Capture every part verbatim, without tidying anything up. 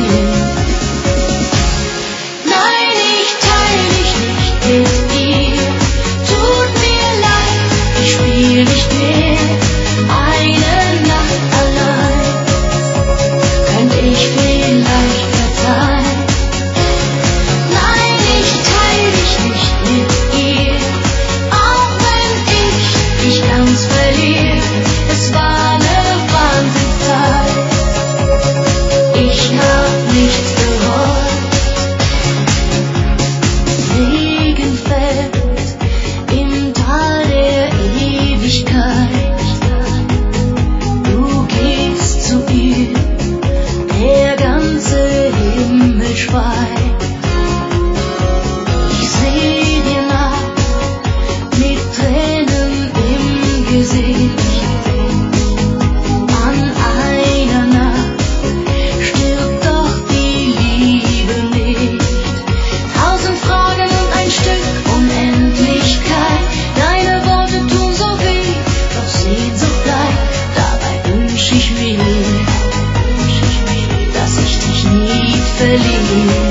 Nein, ich teile dich nicht mit ihr. Tut mir leid, ich spiel nicht mehr. Eine Nacht allein könnte ich vielleicht verzeihen. Nein, ich teile dich nicht mit ihr, auch wenn ich dich ganz verliere. Es war eine Wahnsinnszeit, ich hab nichts bereut. Regen fällt im Tal der Ewigkeit. Du gehst zu ihr, der ganze Himmel schweigt. Ich seh dir nach mit Tränen im Gesicht. An einer Nacht stirbt doch die Liebe nicht. Tausend Fragen und ein Stück Unendlichkeit. Deine Worte tun so weh, doch Sehnsucht bleibt. Dabei wünsch ich mir, dass ich dich nie verliere.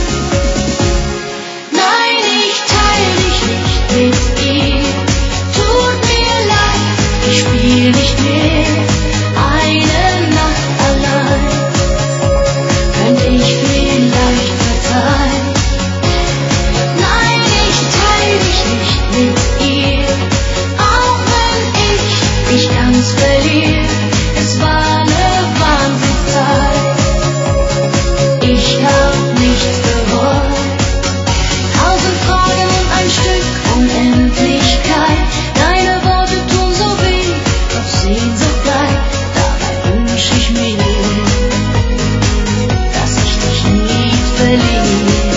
Nein, ich teile dich nicht mit ihr. Tut mir leid, ich spiel nicht mehr. Eine Nacht allein könnte ich vielleicht verzeihen. Nein, ich teile dich nicht mit ihr, auch wenn ich dich ganz verliere. Es war eine Wahnsinnszeit, ich hab nichts bereut. Tausend Fragen und ein Stück Unendlichkeit. Deine Worte tun so weh, doch Sehnsucht bleibt. Dabei wünsch ich mir, dass ich dich nie verliere.